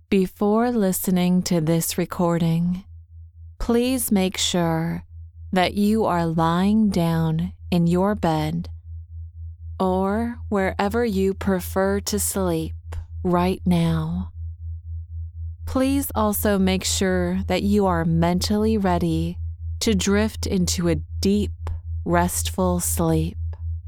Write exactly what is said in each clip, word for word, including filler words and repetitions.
Before listening to this recording, please make sure that you are lying down in your bed or wherever you prefer to sleep right now. Please also make sure that you are mentally ready to drift into a deep, restful sleep.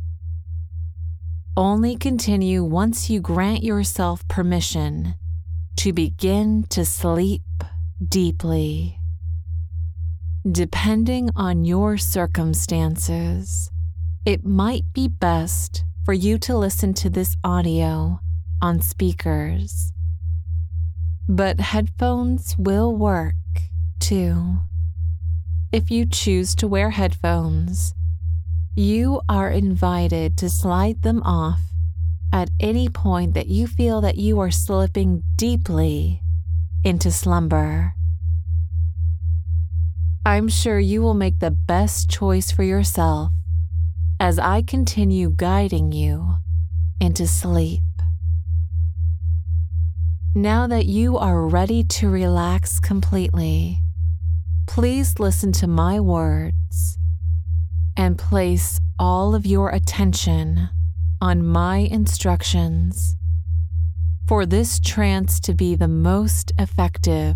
Only continue once you grant yourself permission to begin to sleep deeply. Depending on your circumstances, it might be best for you to listen to this audio on speakers, but headphones will work too. If you choose to wear headphones, you are invited to slide them off at any point that you feel that you are slipping deeply into slumber. I'm sure you will make the best choice for yourself as I continue guiding you into sleep. Now that you are ready to relax completely, please listen to my words and place all of your attention on my instructions. For this trance to be the most effective,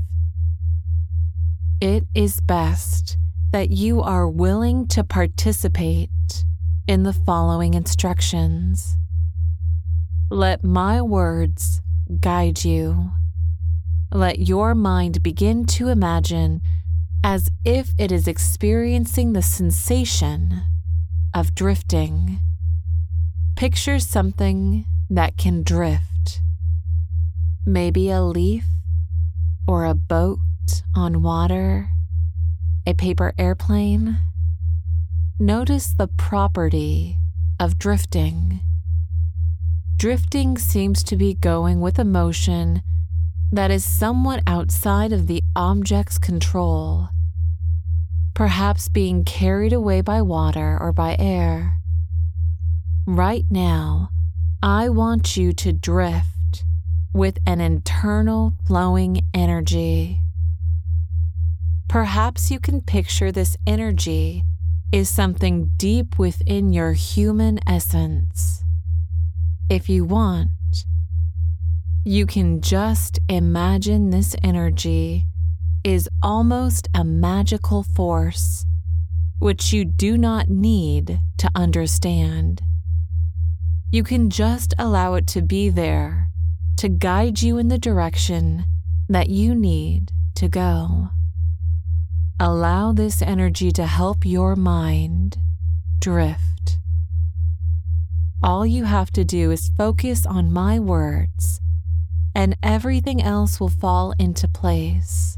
it is best that you are willing to participate in the following instructions. Let my words guide you. Let your mind begin to imagine as if it is experiencing the sensation of drifting. Picture something that can drift. Maybe a leaf or a boat on water, a paper airplane. Notice the property of drifting. Drifting seems to be going with a motion that is somewhat outside of the object's control, perhaps being carried away by water or by air. Right now, I want you to drift with an internal flowing energy. Perhaps you can picture this energy is something deep within your human essence. If you want, you can just imagine this energy is almost a magical force which you do not need to understand. You can just allow it to be there to guide you in the direction that you need to go. Allow this energy to help your mind drift. All you have to do is focus on my words, and everything else will fall into place.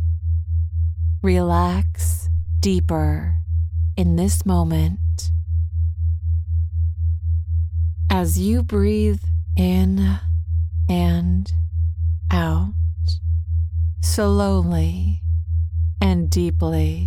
Relax deeper in this moment. As you breathe in and out, slowly and deeply,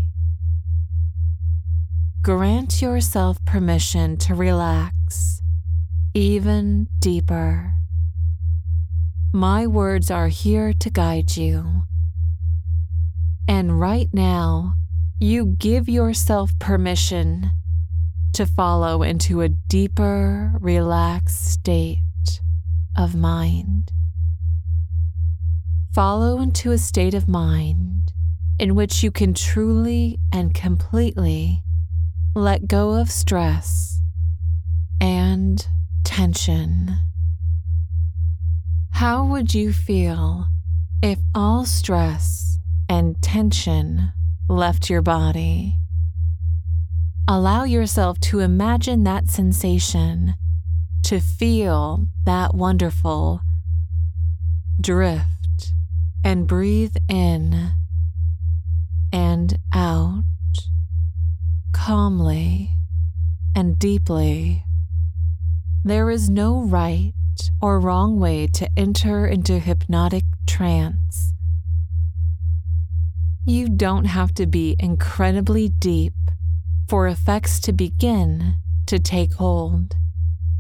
grant yourself permission to relax even deeper. My words are here to guide you. And right now, you give yourself permission to follow into a deeper, relaxed state of mind. Follow into a state of mind in which you can truly and completely let go of stress and tension. How would you feel if all stress and tension left your body? Allow yourself to imagine that sensation, to feel that wonderful drift, and breathe in and out calmly and deeply. There is no right or wrong way to enter into hypnotic trance. You don't have to be incredibly deep for effects to begin to take hold.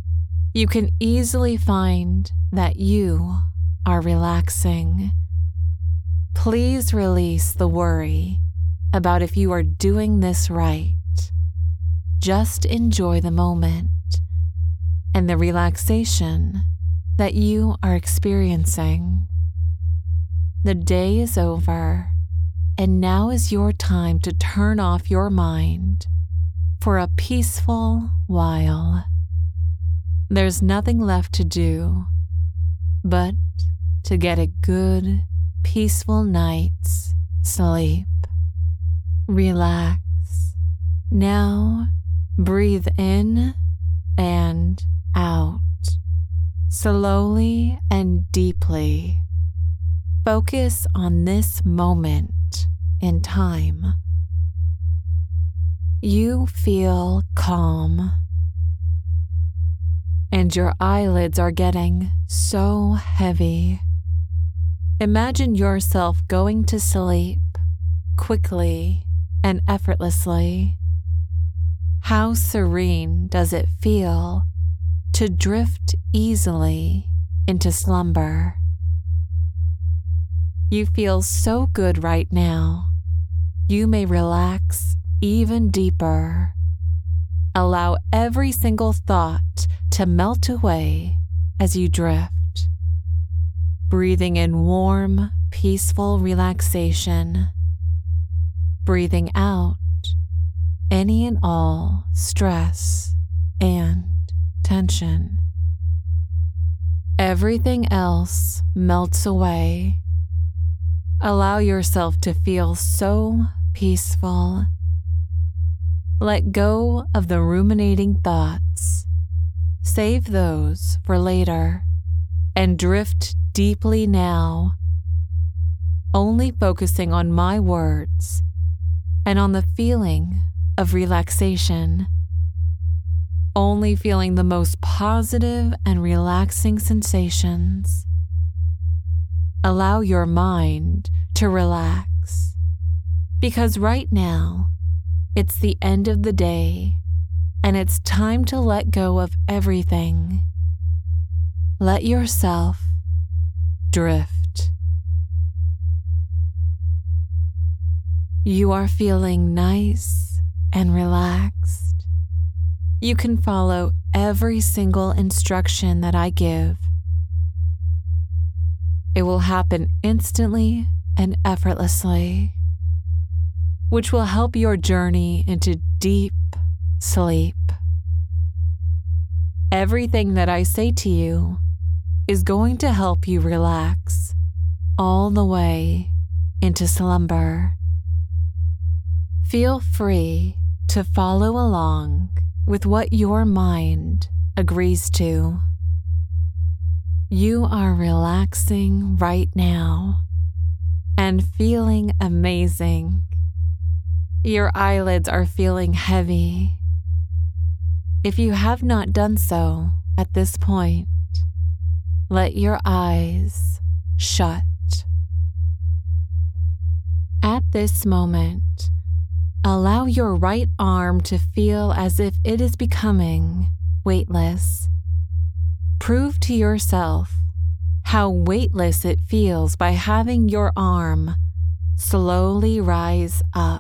You can easily find that you are relaxing Please release the worry about if you are doing this right. Just enjoy the moment and the relaxation that you are experiencing. The day is over, and now is your time to turn off your mind for a peaceful while. There's nothing left to do but to get a good, peaceful night's sleep. Relax. Now, breathe in and out, slowly and deeply. Focus on this moment in time. You feel calm, and your eyelids are getting so heavy. Imagine yourself going to sleep quickly and effortlessly. How serene does it feel to drift easily into slumber? You feel so good right now. You may relax even deeper. Allow every single thought to melt away as you drift, breathing in warm, peaceful relaxation, breathing out any and all stress and tension. Everything else melts away. Allow yourself to feel so peaceful. Let go of the ruminating thoughts. Save those for later and drift deeply now, only focusing on my words and on the feeling of relaxation, only feeling the most positive and relaxing sensations. Allow your mind to relax, because right now it's the end of the day and it's time to let go of everything. Let yourself drift. You are feeling nice and relaxed. You can follow every single instruction that I give. It will happen instantly and effortlessly, which will help your journey into deep sleep. Everything that I say to you is going to help you relax all the way into slumber. Feel free to follow along with what your mind agrees to. You are relaxing right now and feeling amazing. Your eyelids are feeling heavy. If you have not done so at this point, let your eyes shut. At this moment, allow your right arm to feel as if it is becoming weightless. Prove to yourself how weightless it feels by having your arm slowly rise up.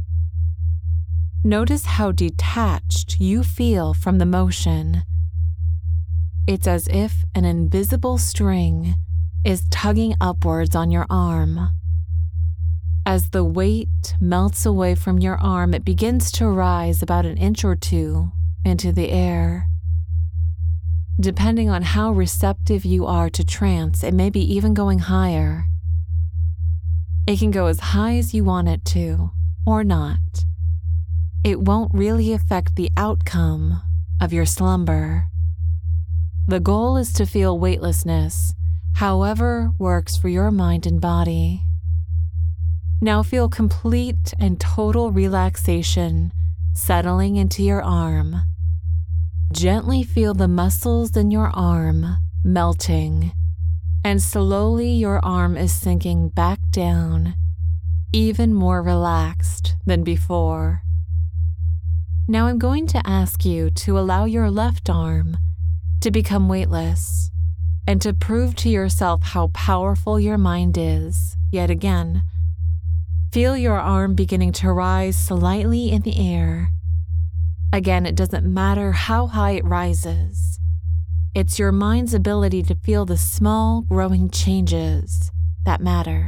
Notice how detached you feel from the motion. It's as if an invisible string is tugging upwards on your arm. As the weight melts away from your arm, it begins to rise about an inch or two into the air. Depending on how receptive you are to trance, it may be even going higher. It can go as high as you want it to, or not. It won't really affect the outcome of your slumber. The goal is to feel weightlessness, however works for your mind and body. Now feel complete and total relaxation settling into your arm. Gently feel the muscles in your arm melting, and slowly your arm is sinking back down, even more relaxed than before. Now I'm going to ask you to allow your left arm to become weightless and to prove to yourself how powerful your mind is yet again. Feel your arm beginning to rise slightly in the air. Again, it doesn't matter how high it rises. It's your mind's ability to feel the small, growing changes that matter.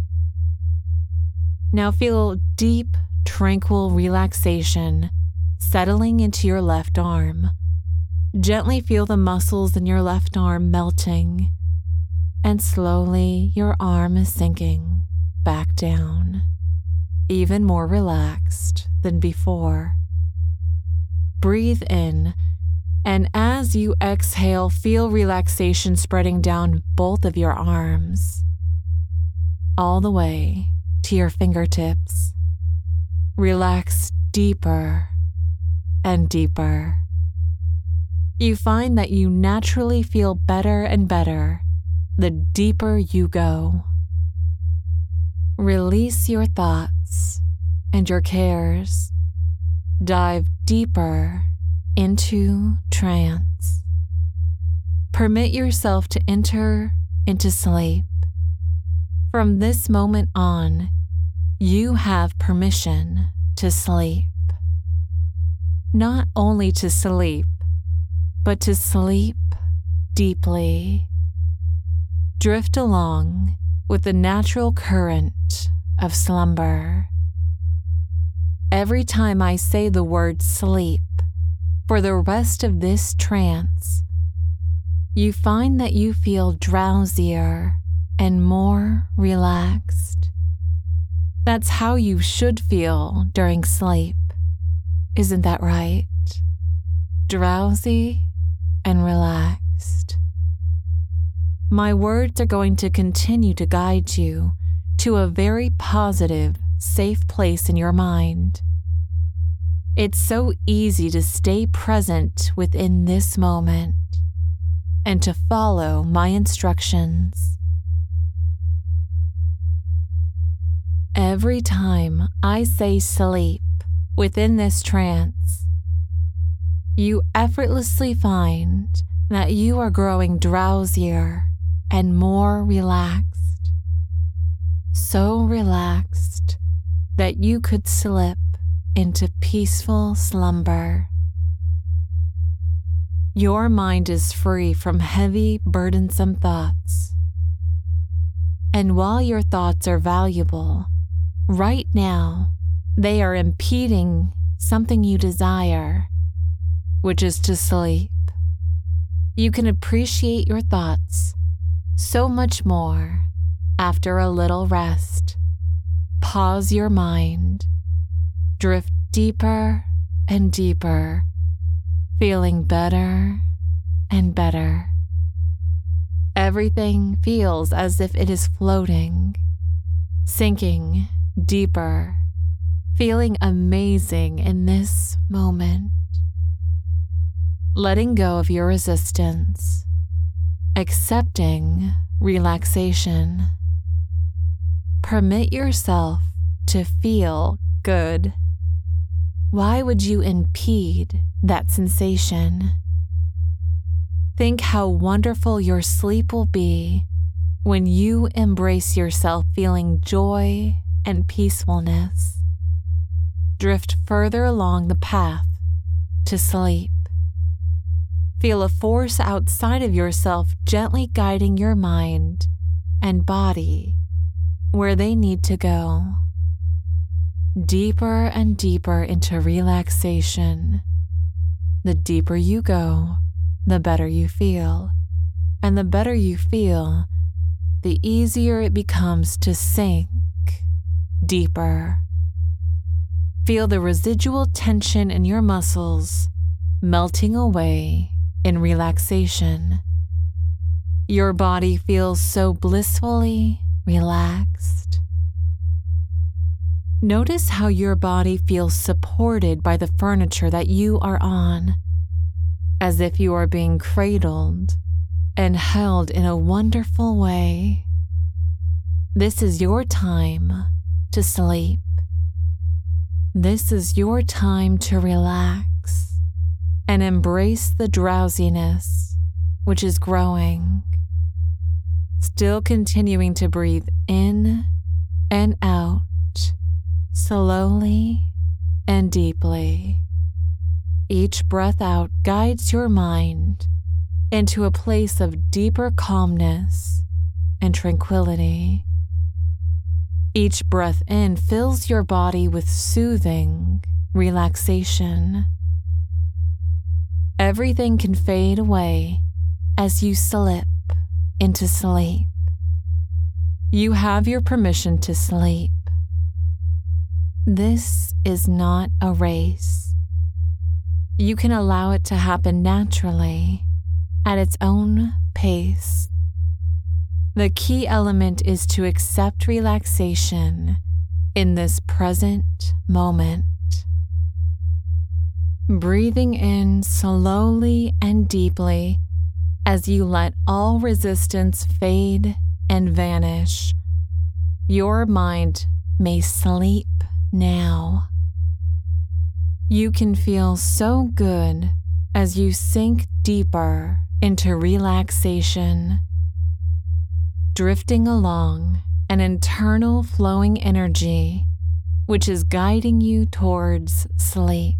Now feel deep, tranquil relaxation settling into your left arm. Gently feel the muscles in your left arm melting, and slowly your arm is sinking back down, even more relaxed than before. Breathe in, and as you exhale, feel relaxation spreading down both of your arms, all the way to your fingertips. Relax deeper and deeper. You find that you naturally feel better and better the deeper you go. Release your thoughts and your cares. Dive deeper into trance. Permit yourself to enter into sleep. From this moment on, you have permission to sleep. Not only to sleep, but to sleep deeply. Drift along with the natural current of slumber. Every time I say the word sleep, for the rest of this trance, you find that you feel drowsier and more relaxed. That's how you should feel during sleep. Isn't that right? Drowsy and relaxed. My words are going to continue to guide you to a very positive, safe place in your mind. It's so easy to stay present within this moment and to follow my instructions. Every time I say sleep within this trance, you effortlessly find that you are growing drowsier and more relaxed. So relaxed that you could slip into peaceful slumber. Your mind is free from heavy, burdensome thoughts. And while your thoughts are valuable, right now they are impeding something you desire, which is to sleep. You can appreciate your thoughts so much more after a little rest. Pause your mind. Drift deeper and deeper, feeling better and better. Everything feels as if it is floating, sinking deeper, feeling amazing in this moment. Letting go of your resistance, accepting relaxation. Permit yourself to feel good. Why would you impede that sensation? Think how wonderful your sleep will be when you embrace yourself feeling joy and peacefulness. Drift further along the path to sleep. Feel a force outside of yourself gently guiding your mind and body where they need to go. Deeper and deeper into relaxation. The deeper you go, the better you feel. And the better you feel, the easier it becomes to sink deeper. Feel the residual tension in your muscles melting away in relaxation. Your body feels so blissfully relaxed. Notice how your body feels supported by the furniture that you are on, as if you are being cradled and held in a wonderful way. This is your time to sleep. This is your time to relax and embrace the drowsiness which is growing. still continuing to breathe in and out, slowly and deeply. Each breath out guides your mind into a place of deeper calmness and tranquility. Each breath in fills your body with soothing relaxation. Everything can fade away as you slip into sleep. You have your permission to sleep. This is not a race. You can allow it to happen naturally at its own pace. The key element is to accept relaxation in this present moment. Breathing in slowly and deeply as you let all resistance fade and vanish. Your mind may sleep now. You can feel so good as you sink deeper into relaxation, drifting along an internal flowing energy which is guiding you towards sleep.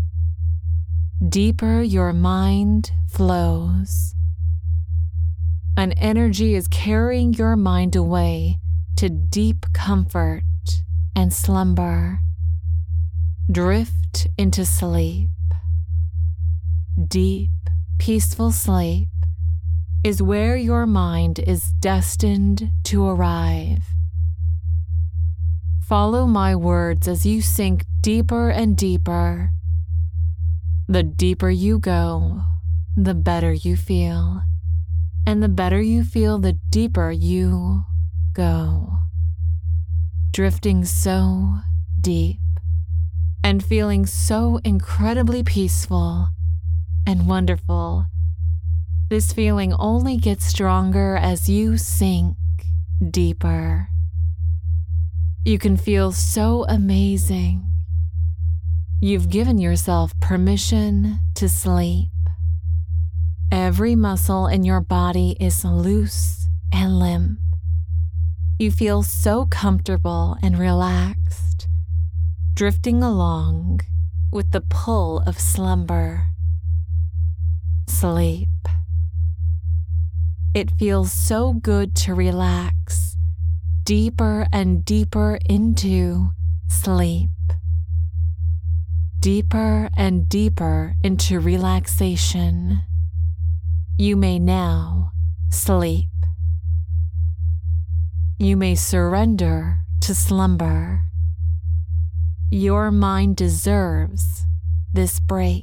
Deeper your mind flows. An energy is carrying your mind away to deep comfort and slumber. Drift into sleep. Deep, peaceful sleep is where your mind is destined to arrive. Follow my words as you sink deeper and deeper. The deeper you go, the better you feel. And the better you feel, the deeper you go. Drifting so deep and feeling so incredibly peaceful and wonderful. This feeling only gets stronger as you sink deeper. You can feel so amazing. You've given yourself permission to sleep. Every muscle in your body is loose and limp. You feel so comfortable and relaxed, drifting along with the pull of slumber. Sleep. It feels so good to relax deeper and deeper into sleep. Deeper and deeper into relaxation. You may now sleep. You may surrender to slumber. Your mind deserves this break.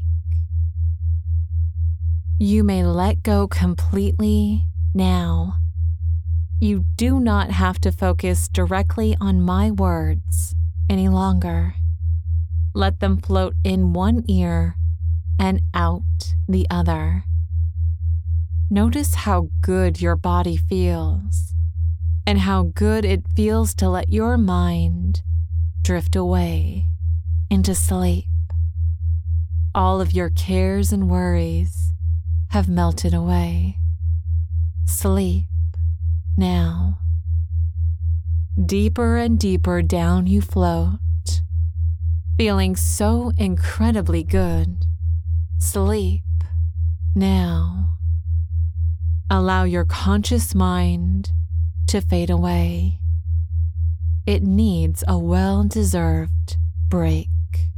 You may let go completely now. You do not have to focus directly on my words any longer. Let them float in one ear and out the other. Notice how good your body feels and how good it feels to let your mind drift away into sleep. All of your cares and worries have melted away. Sleep now. Deeper and deeper down you float, feeling so incredibly good. Sleep now. Allow your conscious mind to fade away. It needs a well-deserved break.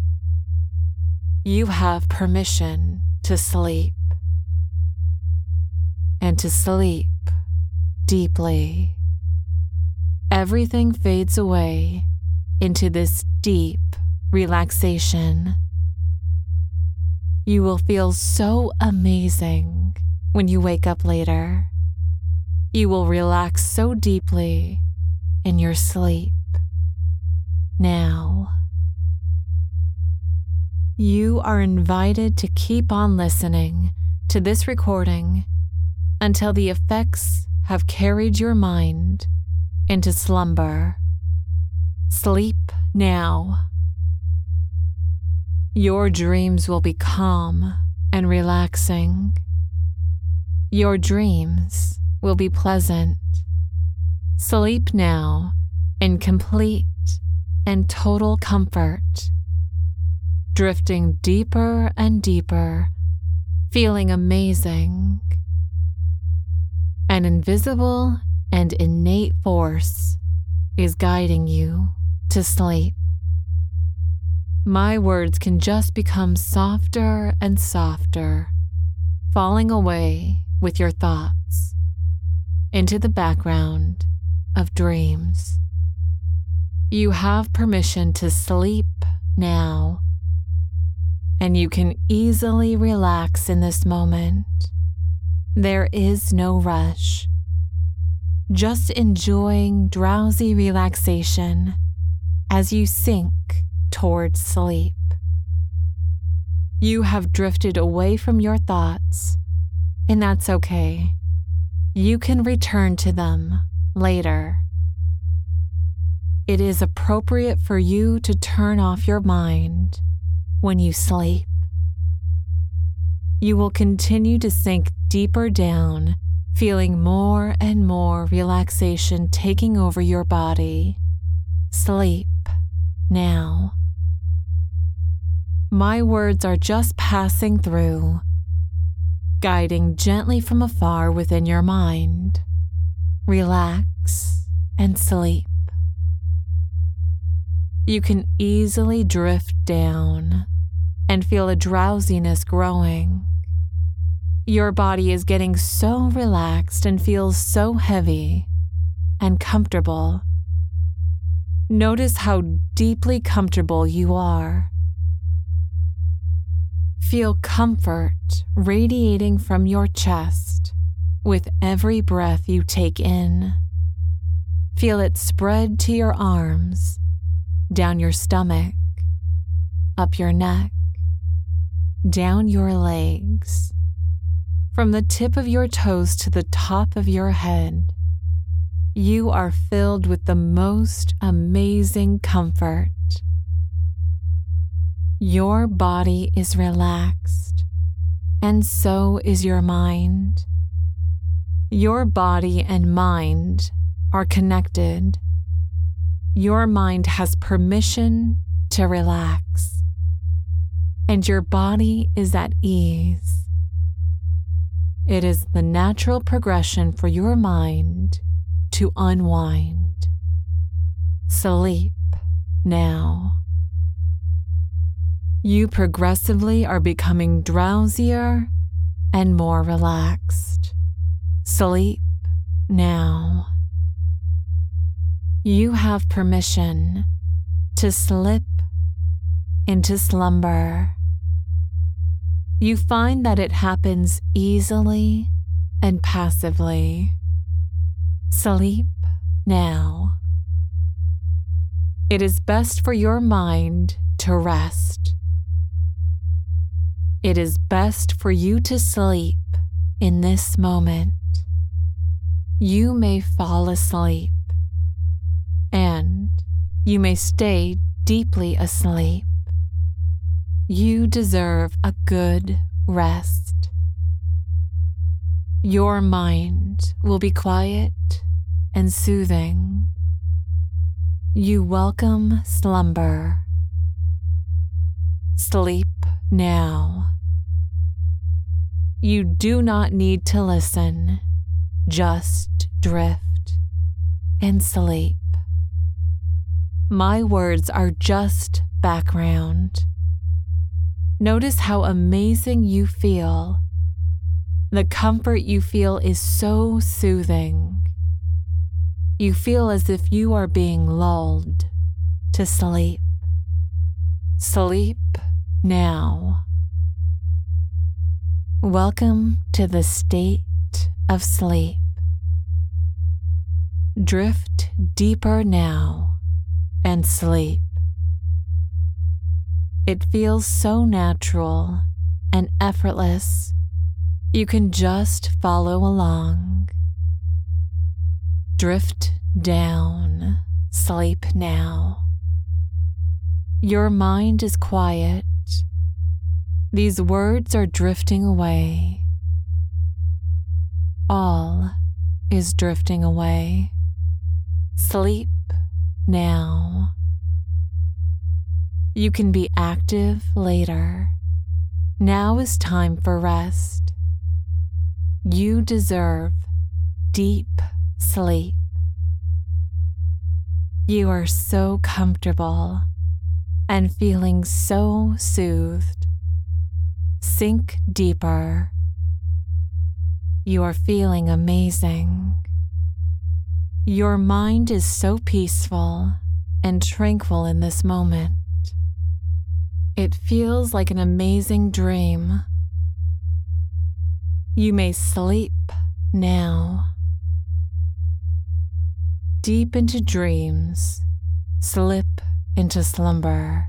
You have permission to sleep, and to sleep deeply. Everything fades away into this deep relaxation. You will feel so amazing when you wake up later. You will relax so deeply in your sleep now. You are invited to keep on listening to this recording until the effects have carried your mind into slumber. Sleep now. Your dreams will be calm and relaxing. Your dreams will be pleasant Sleep now in complete and total comfort, drifting deeper and deeper, feeling amazing. An invisible and innate force is guiding you to sleep. My words can just become softer and softer, falling away with your thoughts into the background of dreams. You have permission to sleep now, and you can easily relax in this moment. There is no rush, just enjoying drowsy relaxation as you sink towards sleep. You have drifted away from your thoughts, and that's okay. You can return to them later. It is appropriate for you to turn off your mind when you sleep. You will continue to sink deeper down, feeling more and more relaxation taking over your body. Sleep now. My words are just passing through, guiding gently from afar within your mind. Relax and sleep. You can easily drift down and feel a drowsiness growing. Your body is getting so relaxed and feels so heavy and comfortable. Notice how deeply comfortable you are. Feel comfort radiating from your chest with every breath you take in. Feel it spread to your arms, down your stomach, up your neck, down your legs, from the tip of your toes to the top of your head. You are filled with the most amazing comfort. Your body is relaxed, and so is your mind. Your body and mind are connected. Your mind has permission to relax, and your body is at ease. It is the natural progression for your mind to unwind. Sleep now. You progressively are becoming drowsier and more relaxed. Sleep now. You have permission to slip into slumber. You find that it happens easily and passively. Sleep now. It is best for your mind to rest. It is best for you to sleep in this moment. You may fall asleep, and you may stay deeply asleep. You deserve a good rest. Your mind will be quiet and soothing. You welcome slumber. Sleep now. You do not need to listen, just drift and sleep. My words are just background. Notice how amazing you feel. The comfort you feel is so soothing. You feel as if you are being lulled to sleep. Sleep now. Welcome to the state of sleep. Drift deeper now and sleep. It feels so natural and effortless. You can just follow along. Drift down. Sleep now. Your mind is quiet. These words are drifting away. All is drifting away. Sleep now. You can be active later. Now is time for rest. You deserve deep sleep. You are so comfortable and feeling so soothed. Sink deeper. You are feeling amazing. Your mind is so peaceful and tranquil in this moment. It feels like an amazing dream. You may sleep now. Deep into dreams, slip into slumber.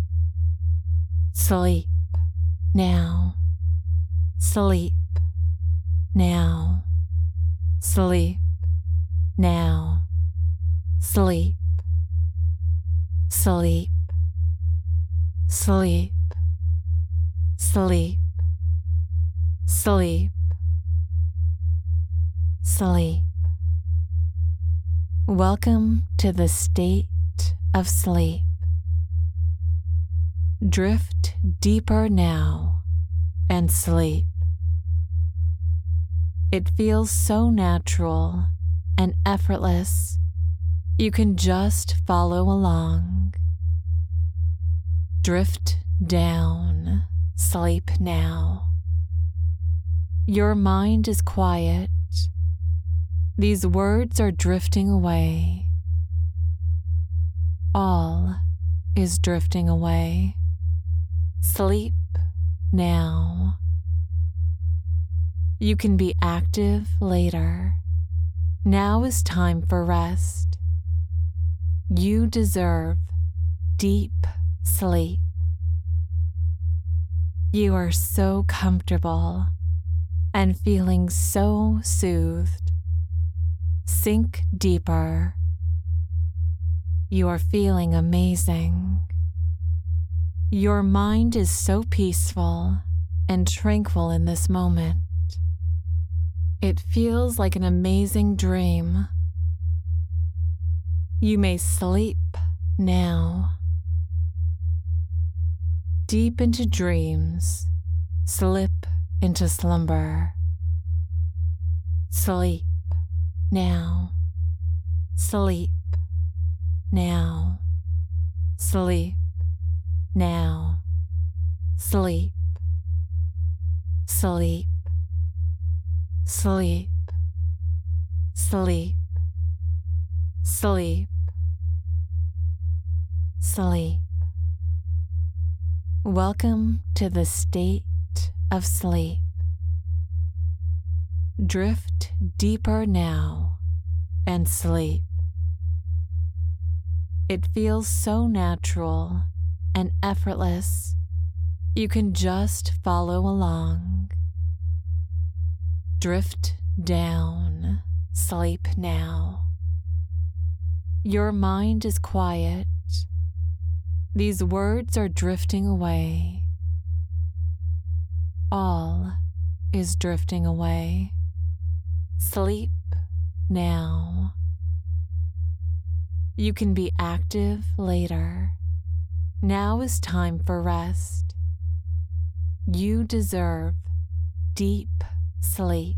Sleep now. Sleep now. Sleep now. Sleep. Sleep. Sleep. Sleep. Sleep. Sleep. Welcome to the state of sleep. Drift deeper now and sleep. It feels so natural and effortless. You can just follow along. Drift down. Sleep now. Your mind is quiet. These words are drifting away. All is drifting away. Sleep now. You can be active later. Now is time for rest. You deserve deep sleep. You are so comfortable and feeling so soothed. Sink deeper. You are feeling amazing. Your mind is so peaceful and tranquil in this moment. It feels like an amazing dream. You may sleep now. Deep into dreams, slip into slumber. Sleep now. Sleep now. Sleep now. Sleep. Sleep. Sleep. Sleep. Sleep. Sleep. Welcome to the state of sleep. Drift deeper now and sleep. It feels so natural and effortless. You can just follow along. Drift down. Sleep now. Your mind is quiet. These words are drifting away. All is drifting away. Sleep now. You can be active later. Now is time for rest. You deserve deep sleep.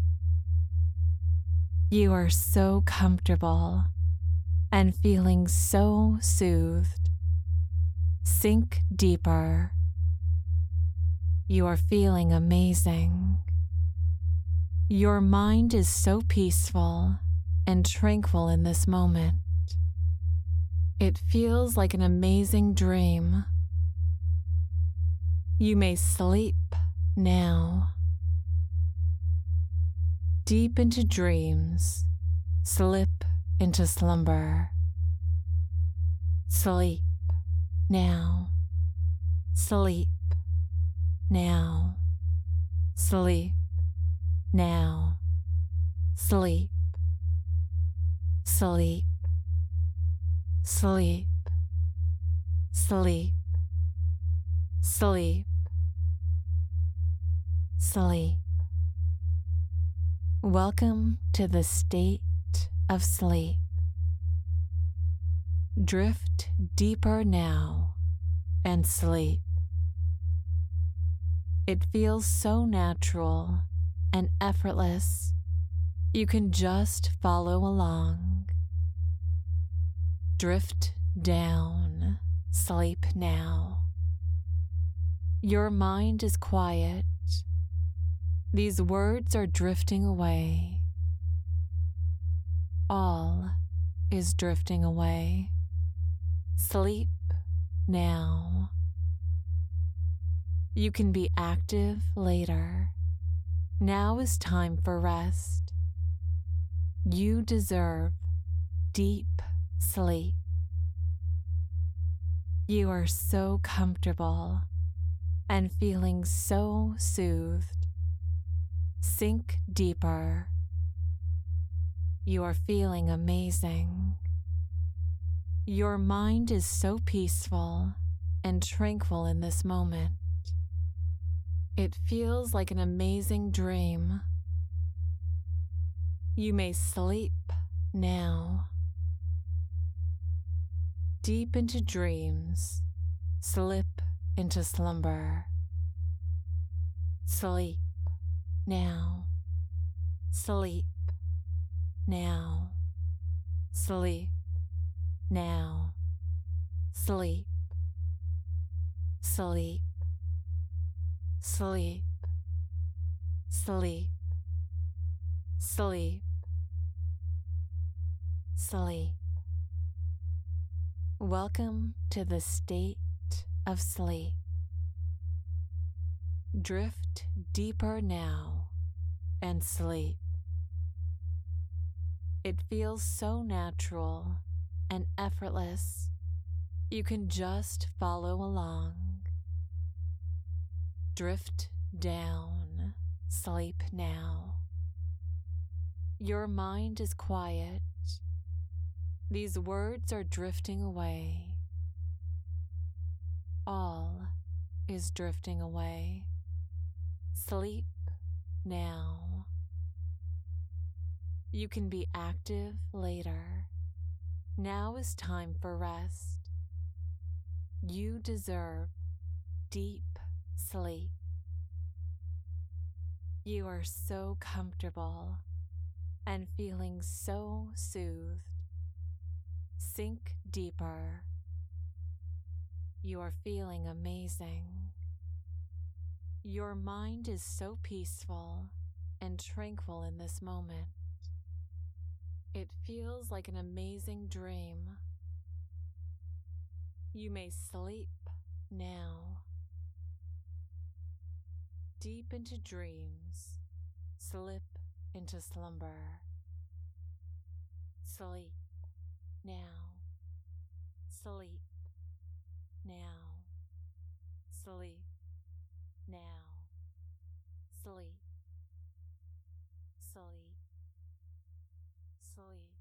You are so comfortable and feeling so soothed. Sink deeper. You are feeling amazing. Your mind is so peaceful and tranquil in this moment. It feels like an amazing dream. You may sleep now. Deep into dreams, slip into slumber. Sleep now. Sleep now. Sleep now. Sleep. Sleep. Sleep. Sleep. Sleep. Sleep. Welcome to the state of sleep. Drift deeper now and sleep. It feels so natural and effortless. You can just follow along. Drift down, sleep now. Your mind is quiet. These words are drifting away. All is drifting away. Sleep now. You can be active later. Now is time for rest. You deserve deep sleep. You are so comfortable and feeling so soothed. Sink deeper. You are feeling amazing. Your mind is so peaceful and tranquil in this moment. It feels like an amazing dream. You may sleep now. Deep into dreams, slip into slumber. Sleep now. Sleep now. Sleep now. Sleep. Sleep. Sleep. Sleep. Sleep. Sleep. Welcome to the state of sleep. Drift deeper now and sleep. It feels so natural and effortless. You can just follow along. Drift down, sleep now. Your mind is quiet. These words are drifting away. All is drifting away. Sleep now. You can be active later. Now is time for rest. You deserve deep sleep. You are so comfortable and feeling so soothed. Sink deeper. You are feeling amazing. Your mind is so peaceful and tranquil in this moment. It feels like an amazing dream. You may sleep now. Deep into dreams, slip into slumber. Sleep now. Sleep now. Sleep now. Sleep. Sleep. Sleep.